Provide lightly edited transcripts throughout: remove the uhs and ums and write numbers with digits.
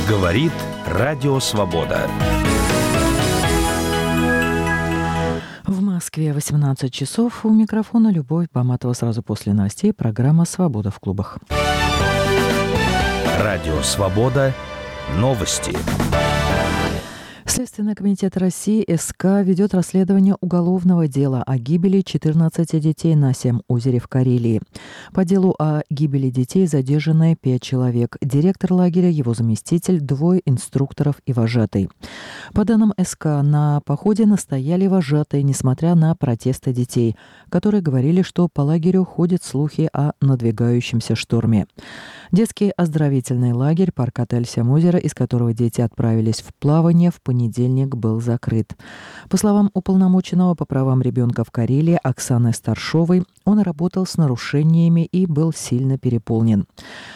Говорит Радио Свобода. В Москве 18 часов. У микрофона Любовь Баматова. Сразу после новостей программа «Свобода в клубах». Радио Свобода. Новости. Следственный комитет России СК ведет расследование уголовного дела о гибели 14 детей на Сем-озере в Карелии. По делу о гибели детей задержаны 5 человек. Директор лагеря, его заместитель, 2 инструкторов и вожатый. По данным СК, на походе настояли вожатые, несмотря на протесты детей, которые говорили, что по лагерю ходят слухи о надвигающемся шторме. Детский оздоровительный лагерь «Парк-отель Сем-озеро», из которого дети отправились в плавание, в понедельник был закрыт. По словам уполномоченного по правам ребенка в Карелии Оксаны Старшовой, он работал с нарушениями и был сильно переполнен.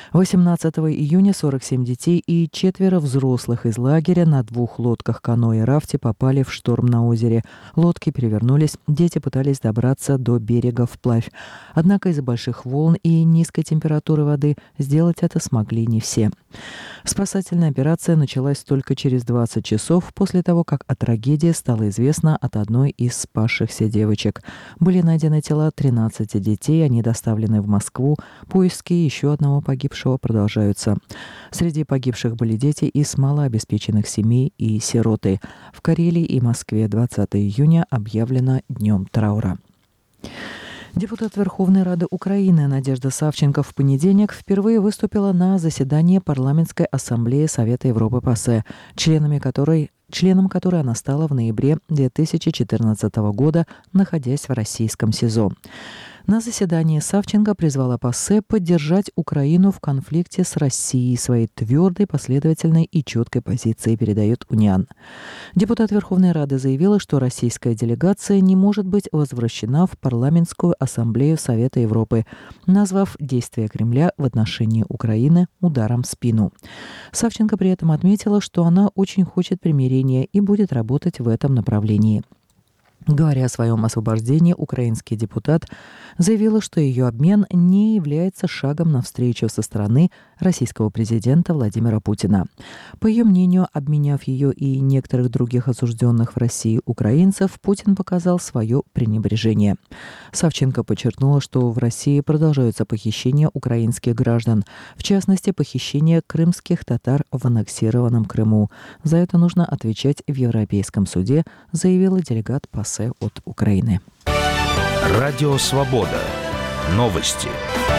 18 июня 47 детей и 4 взрослых из лагеря на 2 лодках каноэ и рафте попали в шторм на озере. Лодки перевернулись, дети пытались добраться до берега вплавь. Однако из-за больших волн и низкой температуры воды сделать это смогли не все. Спасательная операция началась только через 20 часов после того, как о трагедии стало известно от одной из спасшихся девочек. Были найдены тела 13 детей, они доставлены в Москву. Поиски еще одного погибшего продолжаются. Среди погибших были дети из малообеспеченных семей и сироты. В Карелии и Москве 20 июня объявлено днем траура. Депутат Верховной Рады Украины Надежда Савченко в понедельник впервые выступила на заседании Парламентской ассамблеи Совета Европы ПАСЕ, членом которой она стала в ноябре 2014 года, находясь в российском СИЗО. На заседании Савченко призвала ПАСЕ поддержать Украину в конфликте с Россией своей твердой, последовательной и четкой позицией, передает УНИАН. Депутат Верховной Рады заявила, что российская делегация не может быть возвращена в Парламентскую ассамблею Совета Европы, назвав действия Кремля в отношении Украины ударом в спину. Савченко при этом отметила, что она очень хочет примирения и будет работать в этом направлении. Говоря о своем освобождении, украинский депутат заявила, что ее обмен не является шагом навстречу со стороны российского президента Владимира Путина. По ее мнению, обменяв ее и некоторых других осужденных в России украинцев, Путин показал свое пренебрежение. Савченко подчеркнула, что в России продолжаются похищения украинских граждан, в частности, похищение крымских татар в аннексированном Крыму. За это нужно отвечать в Европейском суде, заявила делегат ПАСЕ от Украины. Радио Свобода. Новости.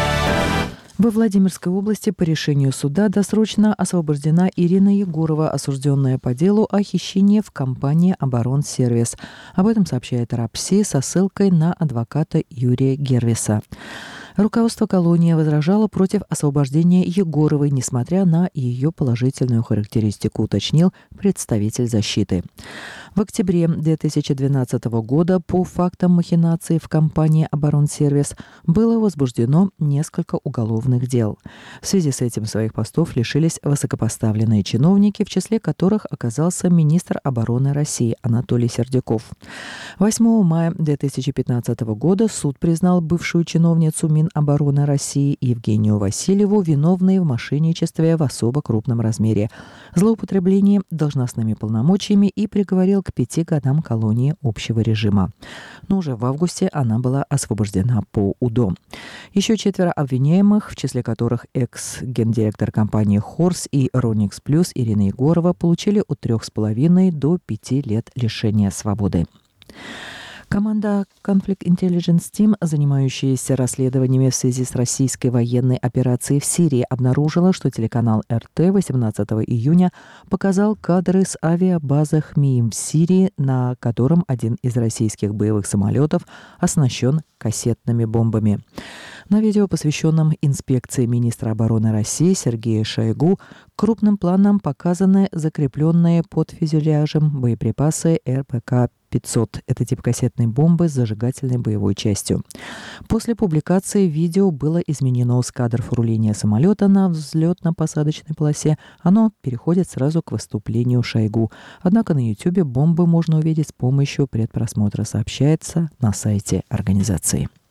Во Владимирской области по решению суда досрочно освобождена Ирина Егорова, осужденная по делу о хищении в компании «Оборонсервис». Об этом сообщает РАПСИ со ссылкой на адвоката Юрия Гервиса. Руководство колонии возражало против освобождения Егоровой, несмотря на ее положительную характеристику, уточнил представитель защиты. В октябре 2012 года по фактам махинаций в компании «Оборонсервис» было возбуждено несколько уголовных дел. В связи с этим своих постов лишились высокопоставленные чиновники, в числе которых оказался министр обороны России Анатолий Сердюков. 8 мая 2015 года суд признал бывшую чиновницу Минобороны России Евгению Васильеву виновной в мошенничестве в особо крупном размере, злоупотреблении должностными полномочиями и приговорил к 5 годам колонии общего режима. Но уже в августе она была освобождена по УДО. Еще 4 обвиняемых, в числе которых экс-гендиректор компании «Хорс» и «Роникс Плюс» Ирина Егорова, получили от 3,5 до 5 лет лишения свободы. Команда Conflict Intelligence Team, занимающаяся расследованиями в связи с российской военной операцией в Сирии, обнаружила, что телеканал РТ 18 июня показал кадры с авиабазы Хмиим в Сирии, на котором один из российских боевых самолетов оснащен кассетными бомбами. На видео, посвященном инспекции министра обороны России Сергея Шойгу, крупным планом показаны закрепленные под фюзеляжем боеприпасы РПК-500. Это тип кассетной бомбы с зажигательной боевой частью. После публикации видео было изменено с кадров руления самолета на взлетно-посадочной полосе. Оно переходит сразу к выступлению Шойгу. Однако на YouTube бомбы можно увидеть с помощью предпросмотра, сообщается на сайте организации.